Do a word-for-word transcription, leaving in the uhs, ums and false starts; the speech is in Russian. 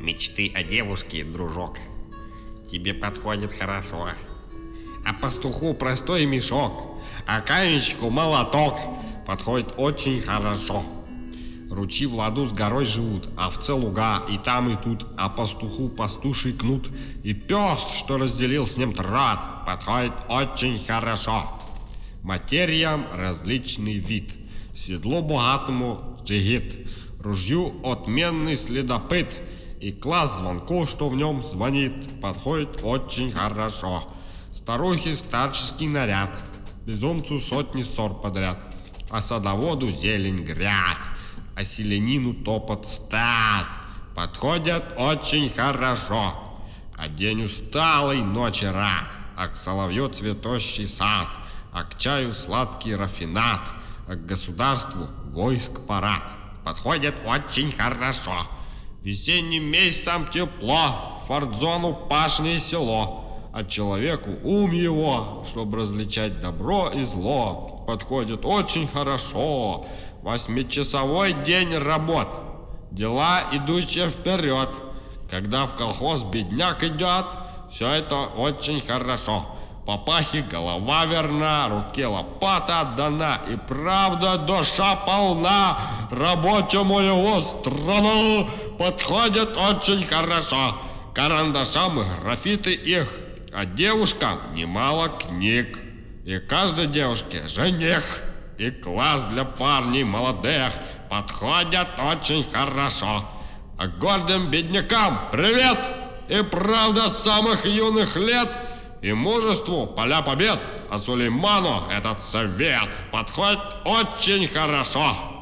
Мечты о девушке, дружок, тебе подходит хорошо. А пастуху простой мешок, а каменщику молоток подходит очень хорошо. Ручьи в ладу с горой живут, овце луга и там и тут, а пастуху пастуший кнут и пес, что разделил с ним трат, подходит очень хорошо. Материям различный вид, седло богатому джигит, ружью отменный следопыт, и класс звонков, что в нем звонит, подходит очень хорошо. Старухе старческий наряд, безумцу сотни ссор подряд, а садоводу зелень гряд, а селянину топот стад подходят очень хорошо. А день усталый, ночи рад, а к соловью цветущий сад, а к чаю сладкий рафинат, а к государству войск парад подходит очень хорошо. Весенним месяцам тепло, в форт-зону пашне село, а человеку ум его, чтобы различать добро и зло, подходит очень хорошо. Восьмичасовой день работ, дела, идущие вперед. Когда в колхоз бедняк идет, все это очень хорошо. Папахе голова верна, руке лопата отдана, и правда душа полна. Рабочему его страну подходит очень хорошо. Карандашам и графиты их, а девушкам немало книг. И каждой девушке жених, и класс для парней молодых подходят очень хорошо. А гордым беднякам привет! И правда с самых юных лет, и мужеству поля побед, а Сулейману этот совет подходит очень хорошо.